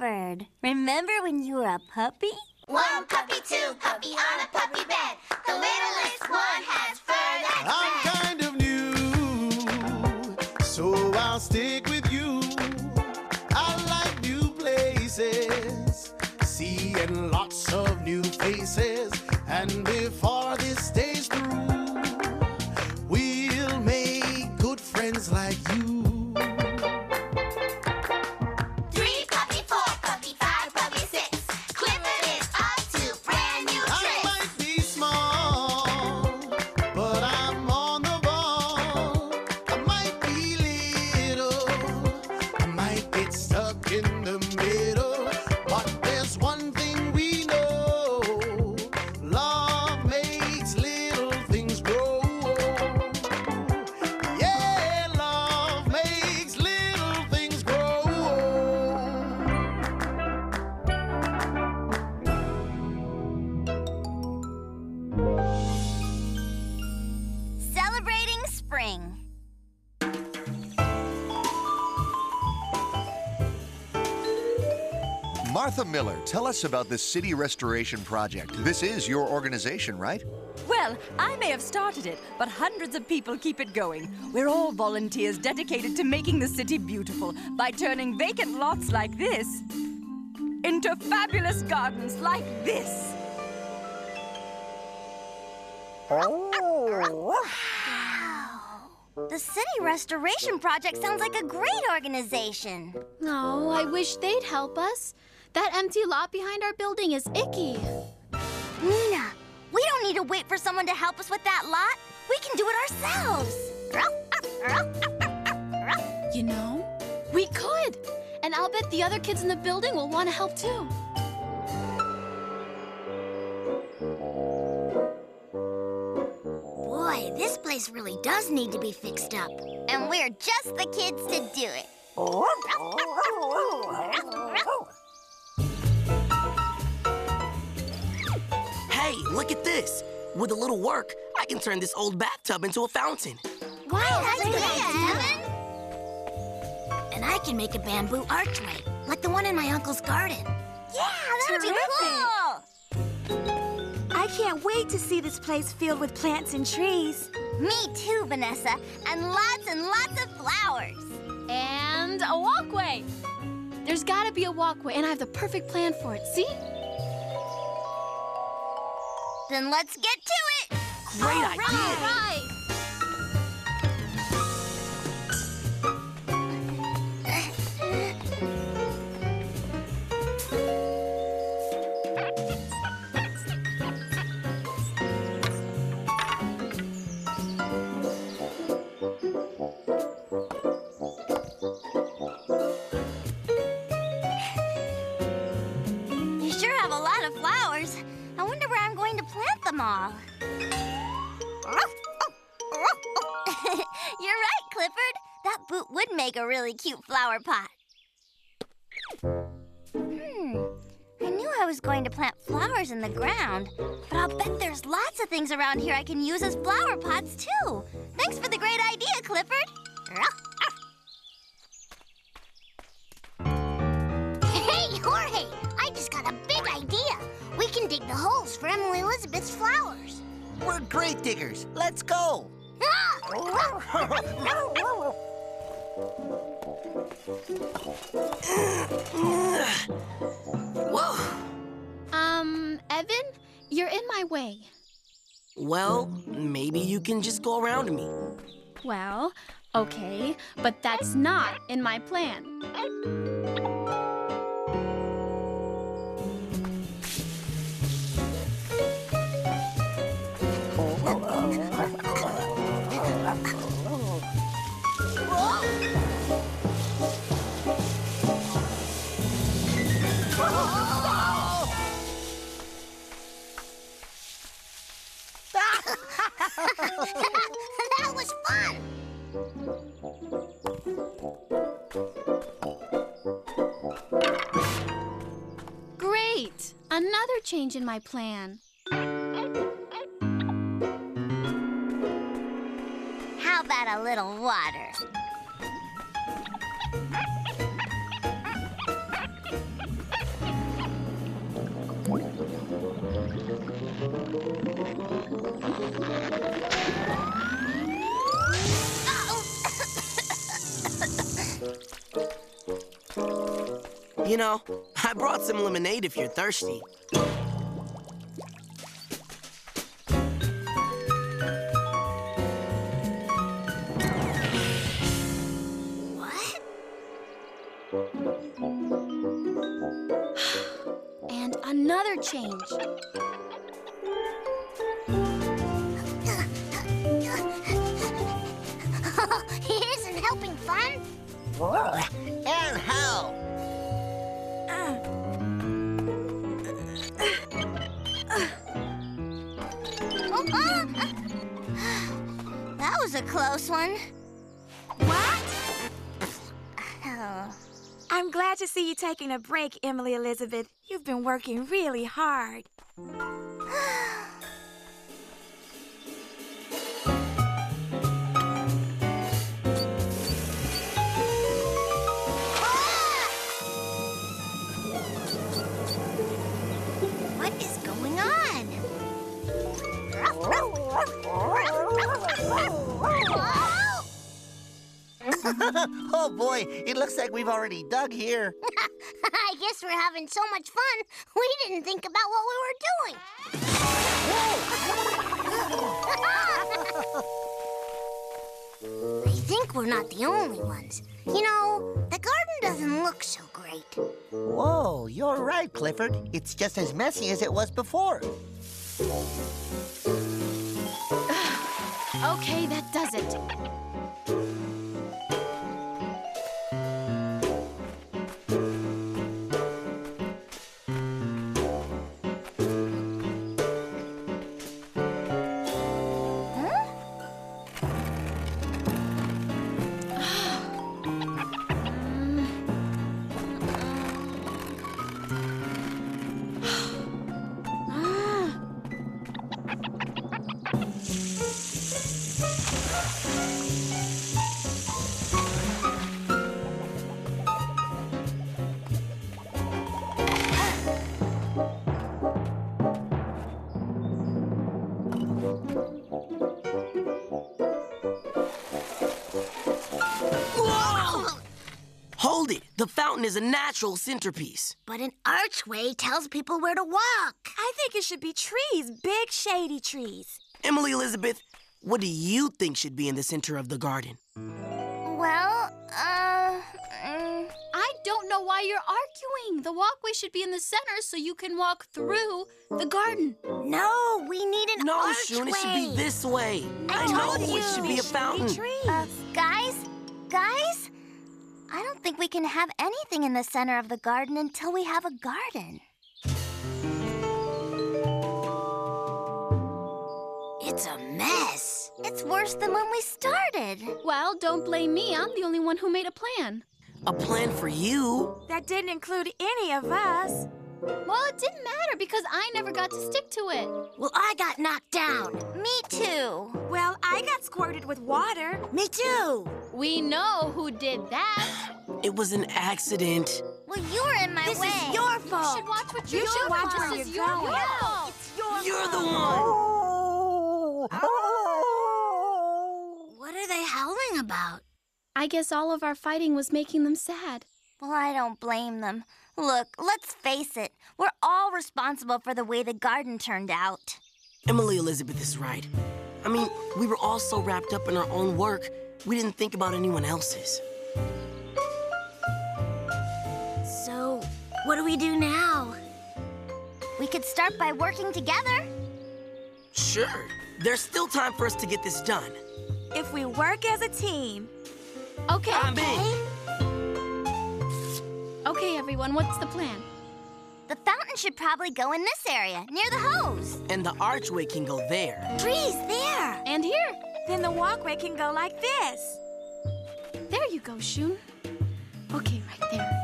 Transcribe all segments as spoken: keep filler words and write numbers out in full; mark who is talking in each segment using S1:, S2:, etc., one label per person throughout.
S1: Clifford, remember when you were a puppy?
S2: One puppy, two puppy on a puppy bed. The littlest one has fur that's
S3: I'm
S2: red.
S3: kind of new, so I'll stick with you. I like new places, seeing lots of new faces. And before this day's through, we'll make good friends like you.
S2: Three puppy, four puppy, five puppy, six. Clifford is up to brand new
S3: I
S2: tricks.
S3: might be small, but I'm on the ball. I might be little, I might get stuck in the middle. But there's one thing we know: love makes little things grow. Yeah, love makes little things grow.
S1: Celebrating spring.
S4: Martha Miller, tell us about the City Restoration Project. This is your organization, right?
S5: Well, I may have started it, but hundreds of people keep it going. We're all volunteers dedicated to making the city beautiful by turning vacant lots like this into fabulous gardens like this.
S1: The City Restoration Project sounds like a great organization.
S6: No, I wish they'd help us. That empty lot behind our building is icky.
S1: Nina, we don't need to wait for someone to help us with that lot. We can do it ourselves.
S6: You know, we could. And I'll bet the other kids in the building will want to help too.
S1: Boy, this place really does need to be fixed up. And we're just the kids to do it.
S7: Hey, look at this. With a little work, I can turn this old bathtub into a fountain.
S1: Wow, that's a good idea, Evan. And I can make a bamboo archway, like the one in my uncle's garden. Yeah, that would be cool.
S8: I can't wait to see this place filled with plants and trees.
S1: Me too, Vanessa. And lots and lots of flowers.
S6: And a walkway. There's gotta be a walkway, and I have the perfect plan for it. See?
S1: Then let's get to it.
S7: Great
S6: All
S7: idea.
S6: right.
S1: You sure have a lot of flowers. I wonder where I'm going to plant them all. You're right, Clifford. That boot would make a really cute flower pot. Hmm. I knew I was going to plant flowers in the ground, but I'll bet there's lots of things around here I can use as flower pots, too. Thanks for the great idea, Clifford. Hey, Jorge! I just got a big idea. We can dig the holes for Emily Elizabeth's flowers.
S7: We're great diggers. Let's go. Whoa.
S6: Um, Evan, you're in my way.
S7: Well, maybe you can just go around me.
S6: Well, okay, but that's not in my plan.
S1: That was fun!
S6: Great! Another change in my plan.
S1: How about a little water?
S7: You know, I brought some lemonade if you're thirsty.
S1: What?
S6: And another change.
S2: It isn't helping fun.
S9: And how?
S1: Oh, uh, that was a close one.
S8: What?
S1: Oh.
S8: I'm glad to see you taking a break, Emily Elizabeth. You've been working really hard.
S1: What is going on?
S9: Oh boy, it looks like we've already dug here.
S2: I guess we're having so much fun, we didn't think about what we were doing. I think we're not the only ones. You know, the garden doesn't look so great.
S9: Whoa, you're right, Clifford. It's just as messy as it was before.
S6: Okay, that does it.
S7: Hold it! The fountain is a natural centerpiece.
S2: But an archway tells people where to walk.
S8: I think it should be trees, big shady trees.
S7: Emily Elizabeth, what do you think should be in the center of the garden?
S1: Well, uh... mm,
S6: I don't know why you're arguing. The walkway should be in the center so you can walk through the garden.
S2: No, we need an
S7: No,
S2: archway.
S7: Shun, it should be this way.
S2: I
S7: know
S2: told
S7: it
S2: you.
S7: should be a fountain.
S8: Trees.
S1: uh, guys? Guys? I don't think we can have anything in the center of the garden until we have a garden.
S2: It's a mess.
S1: It's worse than when we started.
S6: Well, don't blame me. I'm the only one who made a plan.
S7: A plan for you?
S8: That didn't include any of us.
S6: Well, it didn't matter because I never got to stick to it.
S2: Well, I got knocked down.
S1: Me too.
S8: Well, I got squirted with water.
S2: Me too.
S6: We know who did that.
S7: It was an accident.
S1: Well, you were in my
S2: This
S1: way.
S2: is your
S6: You
S2: fault.
S6: should watch what
S8: You
S6: you're
S8: should
S6: doing.
S8: watch
S6: This
S8: where
S6: is
S8: you're
S6: your
S8: going.
S6: fault.
S8: It's your
S7: You're the
S8: fault.
S7: one.
S2: What are they howling about?
S6: I guess all of our fighting was making them sad.
S1: Well, I don't blame them. Look, let's face it. We're all responsible for the way the garden turned out.
S7: Emily Elizabeth is right. I mean, we were all so wrapped up in our own work, we didn't think about anyone else's.
S2: So, what do we do now?
S1: We could start by working together.
S7: Sure, there's still time for us to get this done.
S8: If we work as a team.
S6: Okay.
S7: I'm in.
S6: Okay, everyone, what's the plan?
S1: The fountain should probably go in this area, near the hose.
S7: And the archway can go there.
S2: Trees there.
S6: And here.
S8: Then the walkway can go like this.
S6: There you go, Shun. Okay, right there.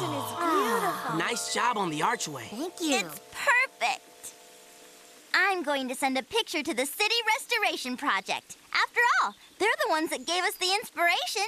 S8: fountain is beautiful.
S7: Nice job on the archway.
S1: Thank you. It's perfect. I'm going to send a picture to the City Restoration Project. After all, they're the ones that gave us the inspiration.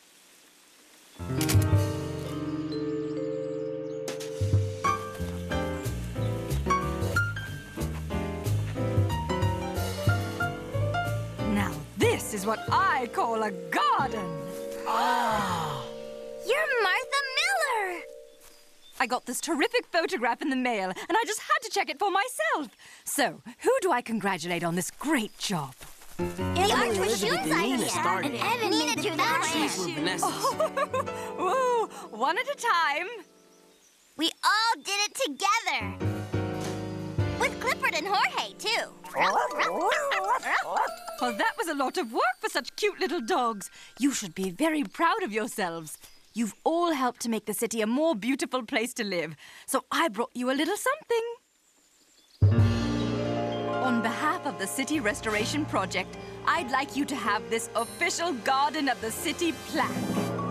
S5: Now this is what I call a garden.
S7: Oh.
S1: You're Martha Miller.
S5: I got this terrific photograph in the mail, and I just had to check it for myself. So, who do I congratulate on this great job?
S1: The art was
S7: Elizabeth
S1: June's
S7: and Nina
S1: idea.
S7: started
S1: And
S7: it.
S1: Evan Nina drew the
S7: These
S1: plan.
S7: were Vanessa's.
S5: Woo! One at a time.
S1: We all did it together. With Clifford and Jorge, too.
S5: Well, that was a lot of work for such cute little dogs. You should be very proud of yourselves. You've all helped to make the city a more beautiful place to live. So I brought you a little something. On behalf of the City Restoration Project, I'd like you to have this official Garden of the City plaque.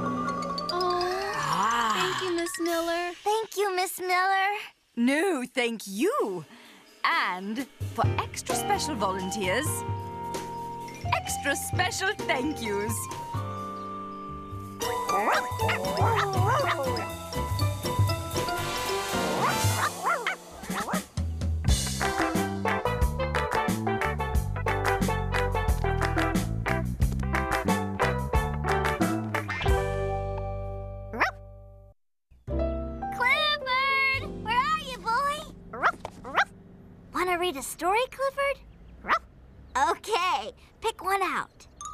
S6: Oh, thank you, Miss Miller.
S1: Thank you, Miss Miller.
S5: No, thank you. And for extra special volunteers, extra special thank yous.
S1: Clifford! Where are you, boy? Want to read a story, Clifford? Okay, pick one out.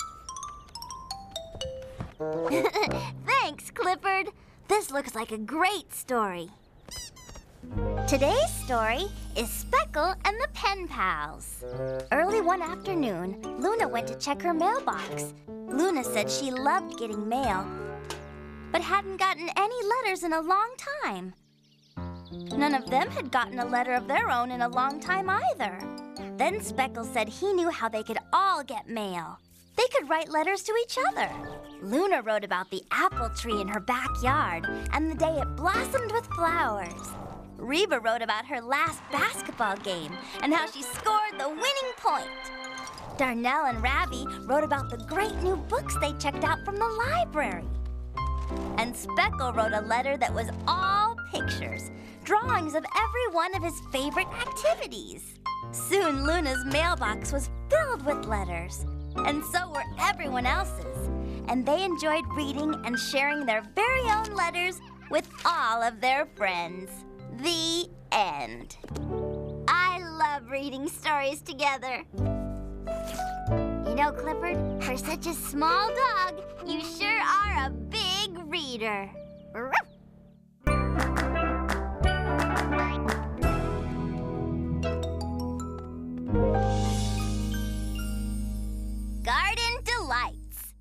S1: Thanks, Clifford. This looks like a great story. Today's story is Speckle and the Pen Pals. Early one afternoon, Luna went to check her mailbox. Luna said she loved getting mail, but hadn't gotten any letters in a long time. None of them had gotten a letter of their own in a long time either. Then Speckle said he knew how they could all get mail. They could write letters to each other. Luna wrote about the apple tree in her backyard and the day it blossomed with flowers. Reba wrote about her last basketball game and how she scored the winning point. Darnell and Ravi wrote about the great new books they checked out from the library. And Speckle wrote a letter that was all pictures, drawings of every one of his favorite activities. Soon Luna's mailbox was filled with letters, and so were everyone else's. And they enjoyed reading and sharing their very own letters with all of their friends. The end. I love reading stories together. You know, Clifford, for such a small dog, you sure are a big reader. Garden Delights.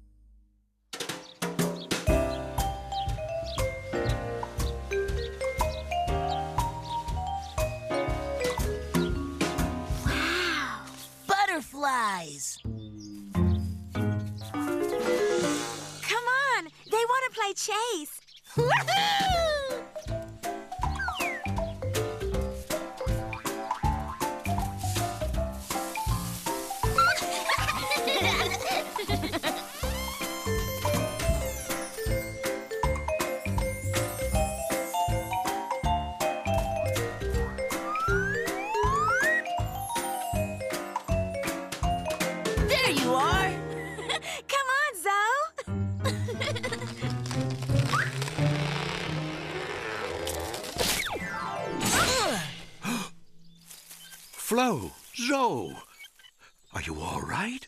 S7: Wow! Butterflies!
S8: Come on, they want to play chase.
S1: Woohoo!
S7: There you are!
S8: Come on, Zoe.
S10: Flo, Zoe, are you all right?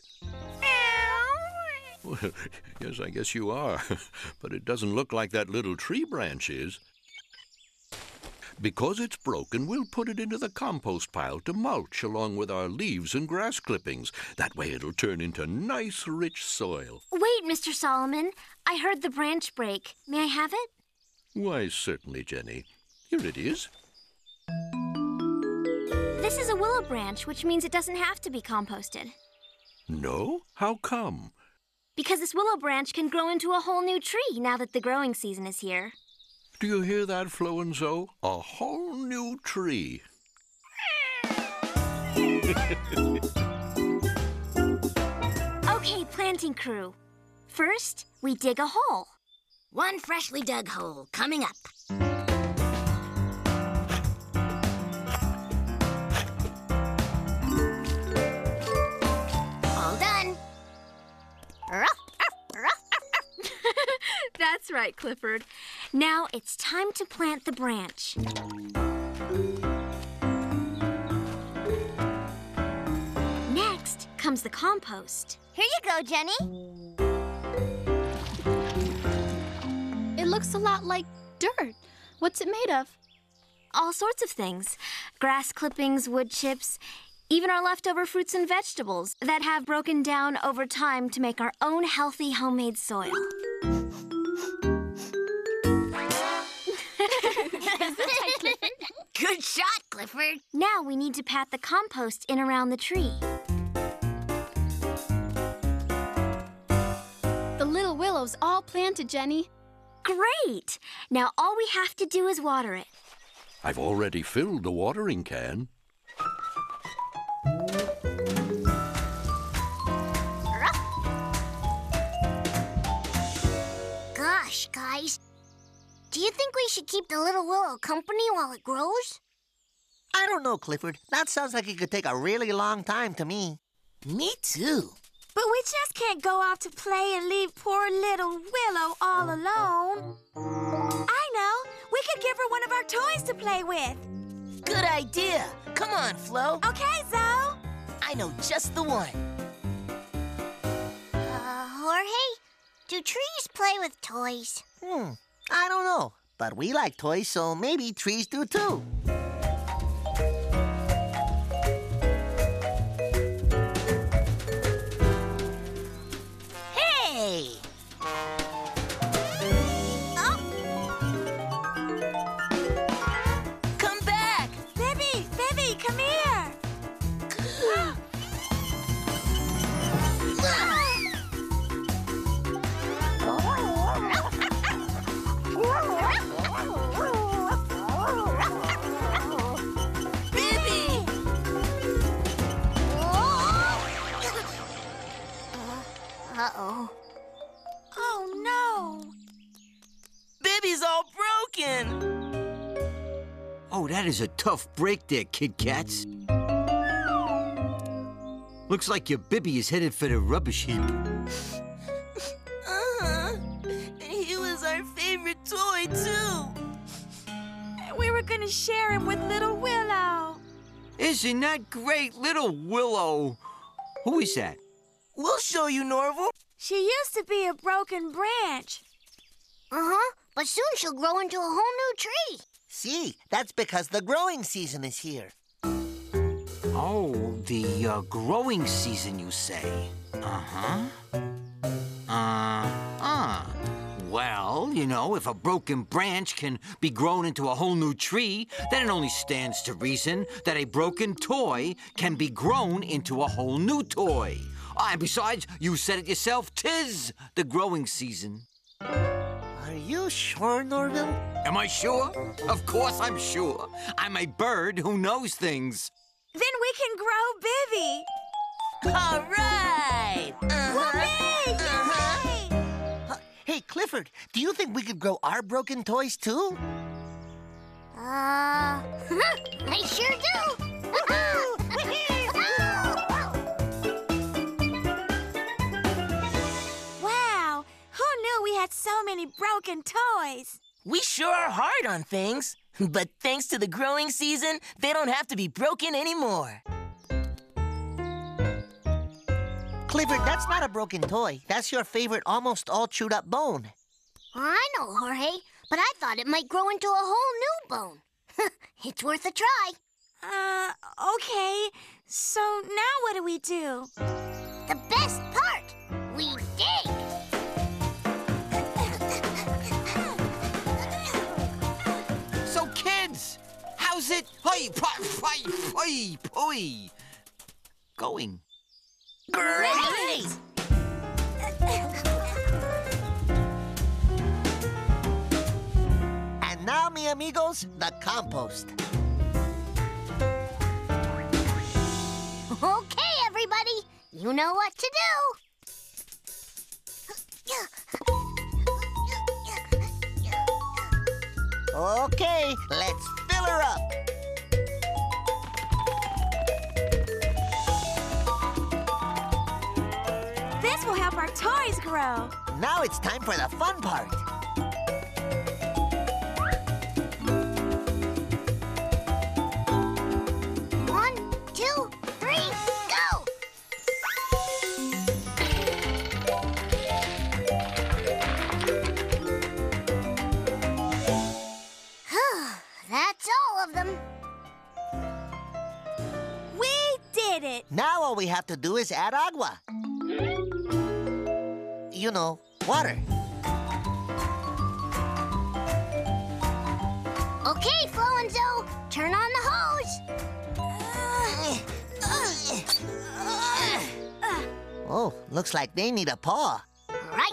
S10: Well, yes, I guess you are. But it doesn't look like that little tree branch is. Because it's broken, we'll put it into the compost pile to mulch along with our leaves and grass clippings. That way it'll turn into nice, rich soil.
S6: Wait, Mister Solomon. I heard the branch break. May I have it?
S10: Why, certainly, Jenny. Here it is.
S6: This is a willow branch, which means it doesn't have to be composted.
S10: No? How come?
S6: Because this willow branch can grow into a whole new tree now that the growing season is here.
S10: Do you hear that, Flo and Zoe? A whole new tree.
S1: Okay, planting crew. First, we dig a hole.
S2: One freshly dug hole coming up. All done.
S8: That's right, Clifford.
S1: Now it's time to plant the branch. Next comes the compost. Here you go, Jenny.
S6: It looks a lot like dirt. What's it made of?
S1: All sorts of things. Grass clippings, wood chips, even our leftover fruits and vegetables that have broken down over time to make our own healthy homemade soil.
S2: Good shot, Clifford.
S1: Now we need to pat the compost in around the tree.
S6: The little willow's all planted, Jenny.
S1: Great! Now all we have to do is water it.
S10: I've already filled the watering can.
S2: Gosh, guys. Do you think we should keep the little willow company while it grows?
S9: I don't know, Clifford. That sounds like it could take a really long time to me.
S7: Me too.
S8: But we just can't go off to play and leave poor little Willow all alone. I know. We could give her one of our toys to play with.
S7: Good idea. Come on, Flo.
S8: Okay, Zoe.
S7: I know just the one.
S2: Uh, Jorge, do trees play with toys?
S9: Hmm, I don't know. But we like toys, so maybe trees do too.
S7: Hey!
S2: Oh,
S7: Come back!
S8: Bibby, Bibby, come here.
S7: Bibby!
S2: Uh-oh.
S8: Oh, no.
S7: Bibby's all broken!
S11: Oh, that is a tough break there, Kit Kats. Looks like your Bibby is headed for the rubbish heap.
S7: Uh-huh. And he was our favorite toy, too.
S8: We were going to share him with little Willow.
S11: Isn't that great, little Willow? Who is that?
S7: We'll show you, Norval.
S8: She used to be a broken branch.
S2: Uh-huh. But soon she'll grow into a whole new tree.
S9: See, that's because the growing season is here.
S11: Oh, the uh, growing season, you say? Uh-huh. Uh-uh. Well, you know, if a broken branch can be grown into a whole new tree, then it only stands to reason that a broken toy can be grown into a whole new toy. Ah, and besides, you said it yourself, 'tis the growing season.
S9: Are you sure, Norville?
S11: Am I sure? Of course I'm sure. I'm a bird who knows things.
S8: Then we can grow Bibby.
S7: All right! Uh-huh.
S8: Whoopee! Yay!
S9: Huh, Hey, Clifford, do you think we could grow our broken toys too?
S2: Uh, I sure do.
S8: Wow, who knew we had so many broken toys?
S7: We sure are hard on things. But thanks to the growing season, they don't have to be broken anymore.
S9: Clifford, that's not a broken toy. That's your favorite almost all chewed up bone.
S2: I know, Jorge, but I thought it might grow into a whole new bone. It's worth a try.
S8: Uh, okay. So now what do we do?
S2: The best part, we dig.
S11: So, kids, how's it? Hey, hey, hey, hey, going?
S7: Great!
S9: And amigos, the compost.
S2: Okay, everybody. You know what to do.
S9: Okay, let's fill her up.
S8: This will help our toys grow.
S9: Now it's time for the fun part.
S2: One, two, three, go! That's all of them.
S8: We did it.
S9: Now all we have to do is add agua. You know, water.
S2: Okay, Flo and Zoe, turn on the hose.
S9: Oh, looks like they need a paw.
S2: Right.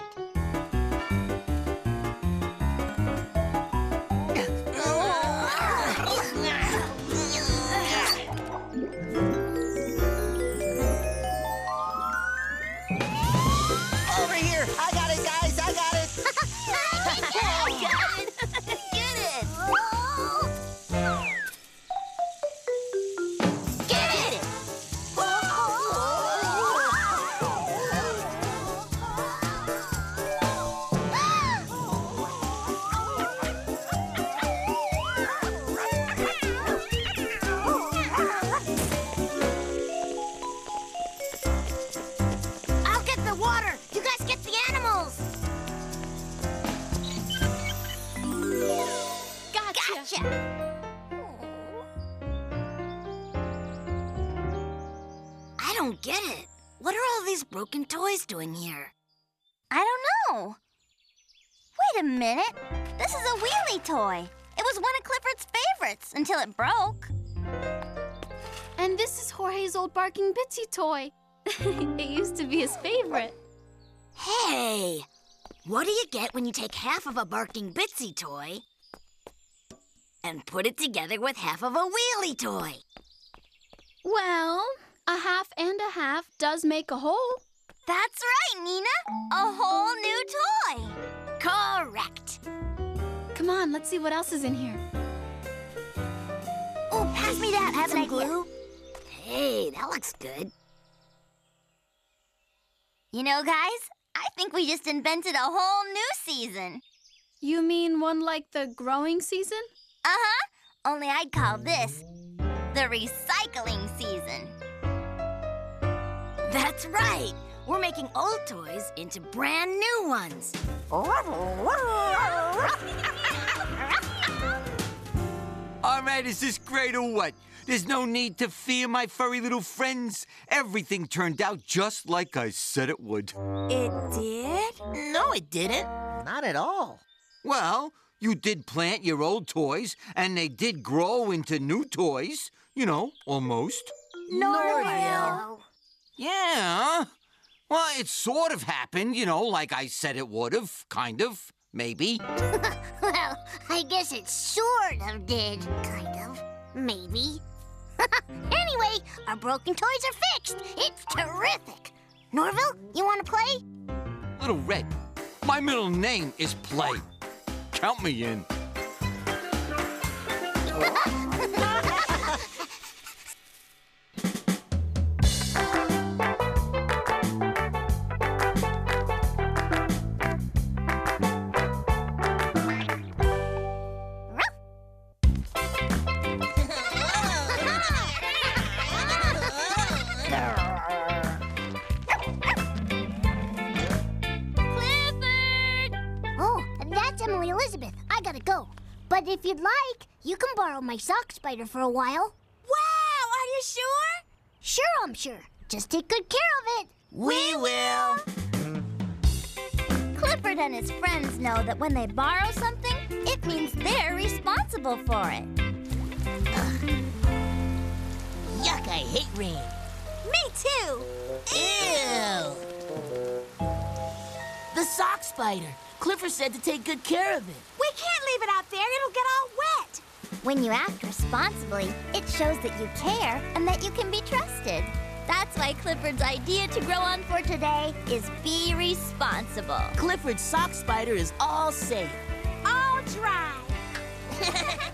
S9: Over here! I got it, guys! I got it!
S2: I got it. Get it. Get it. I'll get the water. You guys get the animals.
S6: Gotcha.
S2: Gotcha. I don't get it. What are all these broken toys doing here?
S1: I don't know. Wait a minute. This is a wheelie toy. It was one of Clifford's favorites until it broke.
S6: And this is Jorge's old barking Bitsy toy. It used to be his favorite.
S2: Hey, what do you get when you take half of a barking Bitsy toy and put it together with half of a wheelie toy?
S6: Well, a half and a half does make a whole.
S1: That's right, Nina. A whole new toy.
S2: Correct.
S6: Come on, let's see what else is in here.
S2: Oh, pass me that.
S1: Have an
S2: Some
S1: idea.
S2: glue. Hey, that looks good.
S1: You know, guys, I think we just invented a whole new season.
S6: You mean one like the growing season?
S1: Uh-huh. Only I'd call this the recycling season.
S2: That's right. We're making old toys into brand new ones.
S11: All right, is this great or what? There's no need to fear, my furry little friends. Everything turned out just like I said it would.
S8: It did?
S9: No, it didn't. Not at all.
S11: Well, you did plant your old toys, and they did grow into new toys. You know, almost.
S2: Norville.
S11: Yeah. Well, it sort of happened, you know, like I said it would have, kind of, maybe.
S2: Well, I guess it sort of did. Kind of. Maybe. Anyway, our broken toys are fixed. It's terrific. Norville, you want to play?
S11: Little Red, my middle name is Play. Count me in.
S2: Oh, that's Emily Elizabeth. I gotta go. But if you'd like, you can borrow my sock spider for a while.
S8: Wow, are you sure?
S2: Sure, I'm sure. Just take good care of it.
S9: We will.
S1: Clifford and his friends know that when they borrow something, it means they're responsible for it.
S9: Yuck, I hate rain.
S8: Me too.
S12: Ew! The sock spider. Clifford said to take good care of it.
S8: We We can't leave it out there. It'll get all wet.
S1: When you act responsibly, it shows that you care and that you can be trusted. That's why Clifford's idea to grow on for today is be responsible.
S12: Clifford's sock spider is all safe.
S8: All dry.